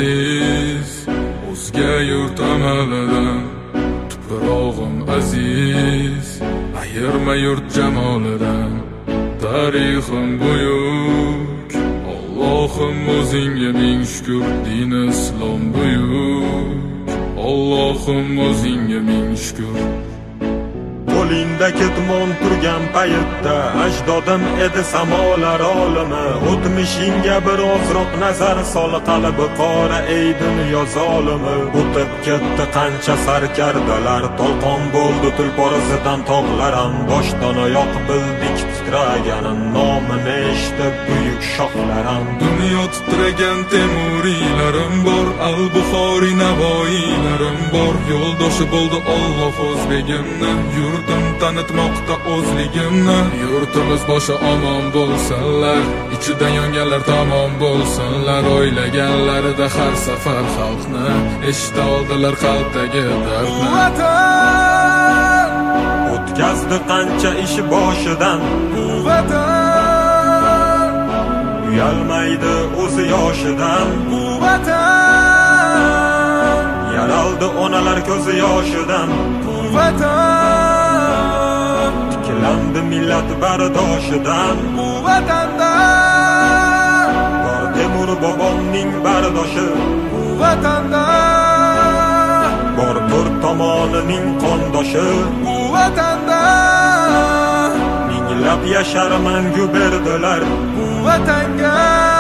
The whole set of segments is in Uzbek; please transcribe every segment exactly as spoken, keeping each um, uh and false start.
aziz, o'zga yurt amalidan. Tuprog'im aziz, ayirma yurt jamolidan. Tarixim buyuk, Allohim o'zingga ming shukr. Din islom buyuk, Allohim o'zingga ming shukr. Qo'lingda ketmon turgan paytda ajdodim edi samolar olimi. O'tmishingga birozroq nazar sol, qalbi qora ey dunyo zolimi. O'tib ketdi qancha sarkardalar, to'lqon bo'ldi tulporizidan tog'laram. Boshdan oyoq bildik titraganim, nomini eshitib buyuk shohlarim. Dunyo titragan temuriylarim bor, al-Buxoriy navoiylarim bor. Yo'ldoshi bo'ldi Alloh o'zbegimni, yurtim tanitmoqda o'zligimni. Yurtimiz boshi omon bo'lsinlar, ichidan yonganlar tamom bo'lsinlar. O'ylaganlarida har safar xalqni eshita oldilar qalbdagi dardni. Vatan O'tkazdi qancha ish boshidan, bu vatan uyalmaydi o'zi yoshidan. bu vatan Yaraldi onalar ko'zi yoshidan, bu vatan tiklandi millat bardoshidan. bu vatanda Bor Temur bobomning bardoshi, bu vatanda bor to'rt tomonining qondoshi. bu vatanda Minglab yashar mangu berdilar, bu vatanga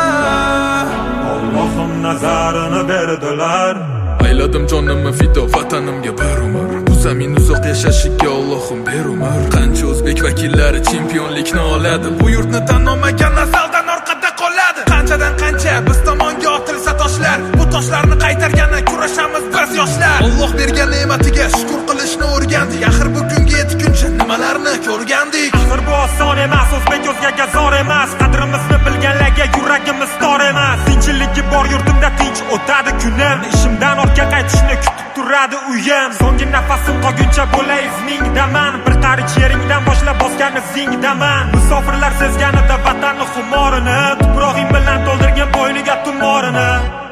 Allohim nazarini berdilar. Ayladim jonimni fido vatanimga bir umr. Bu zamin uzoq yashashiga Allohim ber umr. Qancha o'zbek vakillari chempionlikni oladi, bu yurtni tan olmagan nasldan orqada qoladi. Qanchadan qancha biz tomonga otilsa toshlar, bu toshlarni qaytargani kurashamiz biz yoshlar. Alloh bergan ne'matiga shukr qilishni o'rgandik. Axir bu kunga yetguncha nimalarni ko'rgandik. Axir bu oson emas, o'zbek o'zgaga zor emas. Qadrimizni bilganlarga yuragimiz tor emas. Tinchiligi bor yurtimda tinch o'tadi kunim. Ishimdan ortga qaytishni kutib turadi uyim. So'nggi nafasim qolguncha bo'lay izmingdaman. Bir qarich yeringdan boshlab bosgan izingdaman. Musofirlar sezganida vatanni xumorini, tuprog'ing bilan to'ldirgan bo'yniga tumorini.